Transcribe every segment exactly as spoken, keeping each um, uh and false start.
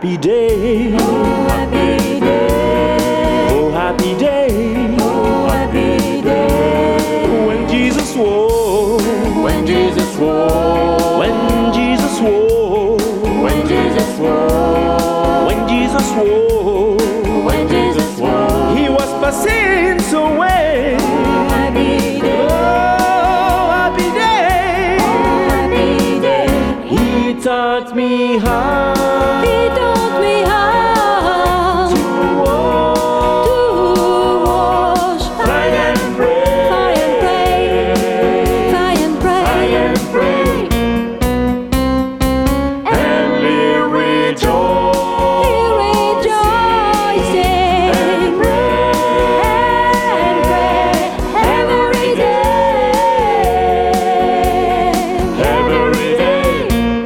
happy day. Oh, happy day. Oh, happy day. Oh, happy day. When Jesus swore. When Jesus swore. When Jesus swore. When Jesus swore. When Jesus swore. When Jesus swore. He was my sins away. Oh, happy day. Oh, happy day. Oh, happy day. He taught me how. He taught me how to walk. to wash, Fight and pray. fight and pray, fight and pray, Fight and pray. And live rejoice. He rejoicing And pray. and pray every day, Every day.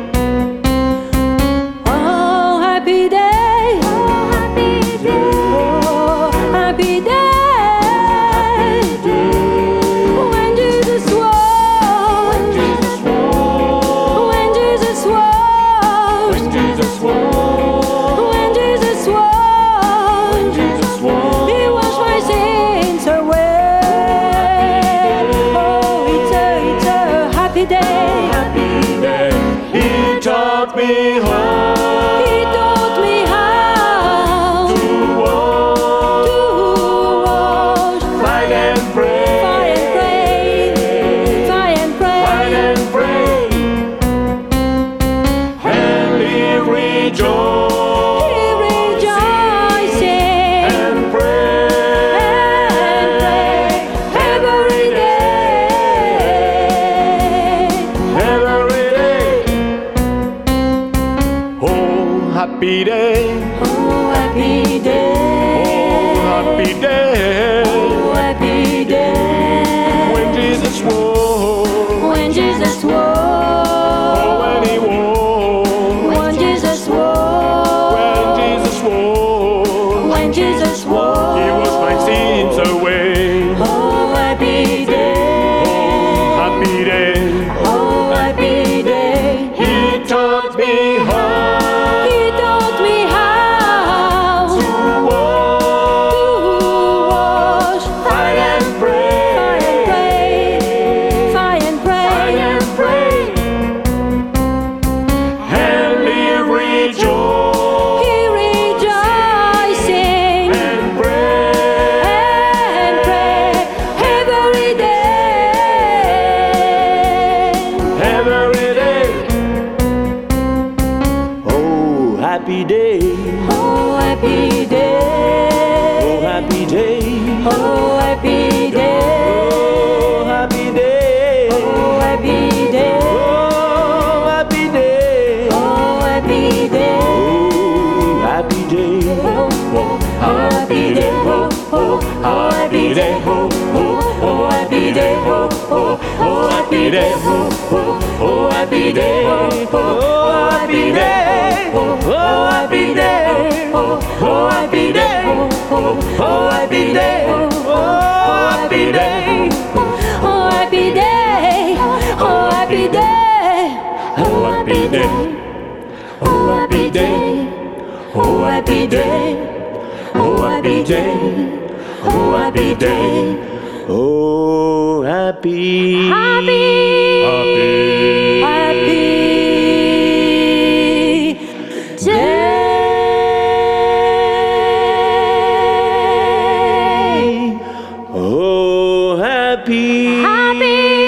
Oh, happy day, oh, happy day, oh, happy day. When Jesus swore, when Jesus swore, when Jesus swore, When Jesus swore. when Jesus swore, When Jesus swore. He washed my sins away. Oh, it's a, it's a happy day. Happy day. He taught me how. He taught me how To walk. to wash, Fight and pray. fight and pray, fight and Fight pray, and pray. And live rejoice. He rejoicing And pray. and pray every day. Every day. Oh, happy day. Oh, happy day. Oh, happy day. Oh, happy day. When Jesus swore. When Jesus Oh, swore. when he wore. When Jesus swore. When Jesus swore. When Jesus swore. He was my sins away. Oh, happy day. Oh, happy day. Oh, happy day. He taught me how. He taught me how To to walk. wash, Fight and pray. fight and pray, fight and Fight pray, and pray. And live rejoice. He rejoicing And pray. and pray every day. Every day. Oh, happy day. Oh, happy day. Oh, happy day. Oh, happy day. Oh, happy day. Oh, happy day. Oh, happy day. Oh, happy day. Oh, happy day. Oh, oh, happy day. Oh, oh, oh, happy day. Oh, oh, oh, happy day. Oh, oh, oh, happy day. Oh, oh, oh, happy day. Oh, oh, happy day. Oh, oh, happy day. Oh, oh, happy day. Oh, oh, happy day. Oh, happy day. Oh, happy day. Oh, happy day. Oh, happy day. Oh, happy day. Oh, happy day. Oh, happy day. Oh, happy day. Oh, happy. Happy. Happy. Happy day. Oh, happy. Happy.